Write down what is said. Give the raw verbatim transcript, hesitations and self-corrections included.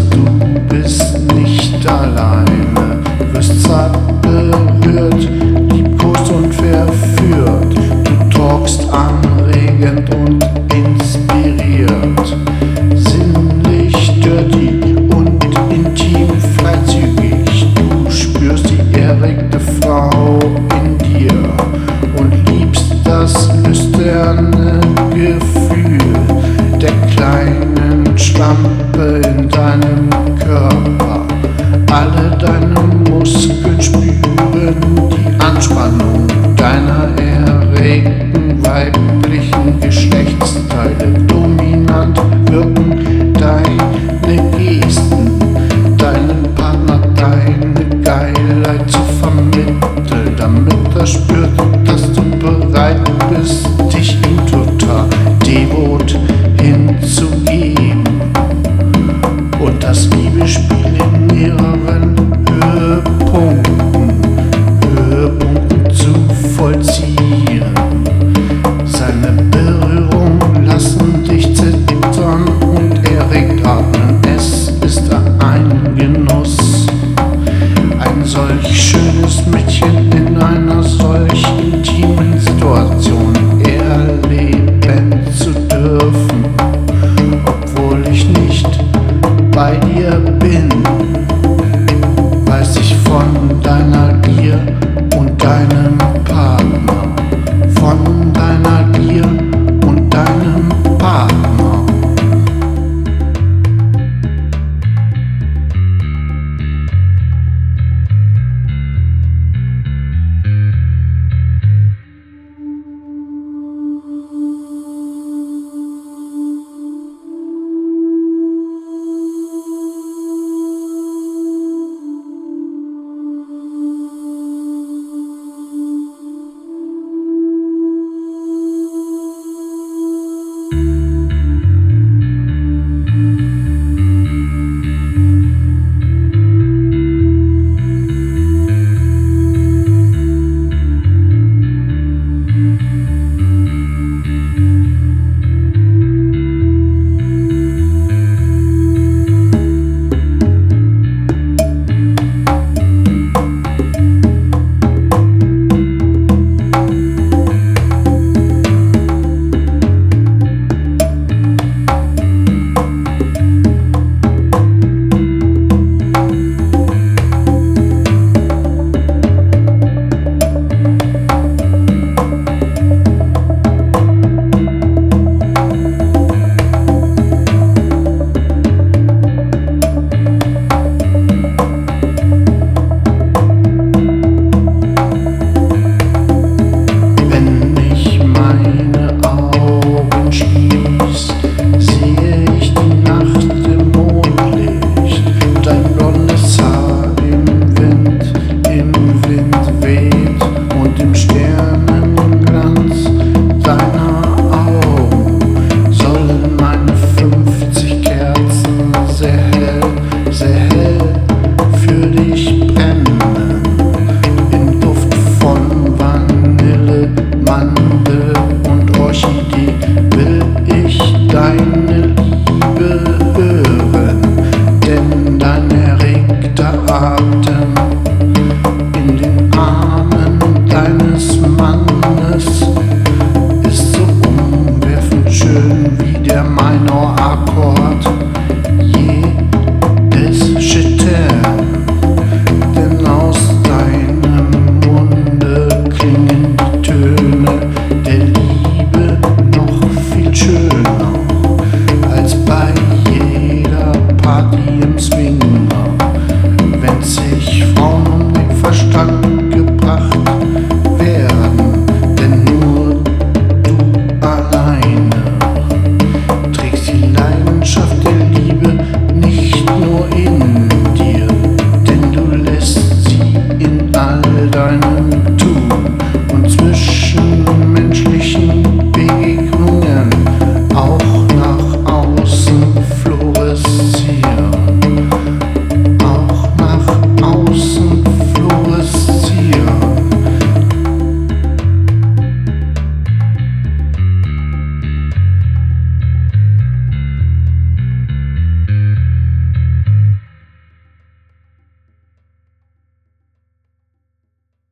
du bist nicht alleine. Wirst zart berührt, liebkost und verführt. Du talkst anregend und inspiriert. Sinnlich, dirty und intim, freizügig. Du spürst die erregte Frau in dir und liebst das lüsterne Gefühl der kleinen Schlampe in deinem Körper. Alle deine Muskeln spüren die Anspannung deiner erregten weiblichen Geschlechtsteile. Dominant wirken deine Gesten, deinen Partner deine Geilheit zu vermitteln, damit er spürt, dass du bereit bist, dich ihm total devot hinzugeben. Und das Liebesspiel in mehreren Höhepunkten, Höhepunkten zu vollziehen. Seine Berührungen lassen dich zittern und erregt atmen. Es ist ein Genuss, ein solch schönes Mädchen in einer solch intimen Situation erleben zu dürfen, obwohl ich nicht bei dir bin.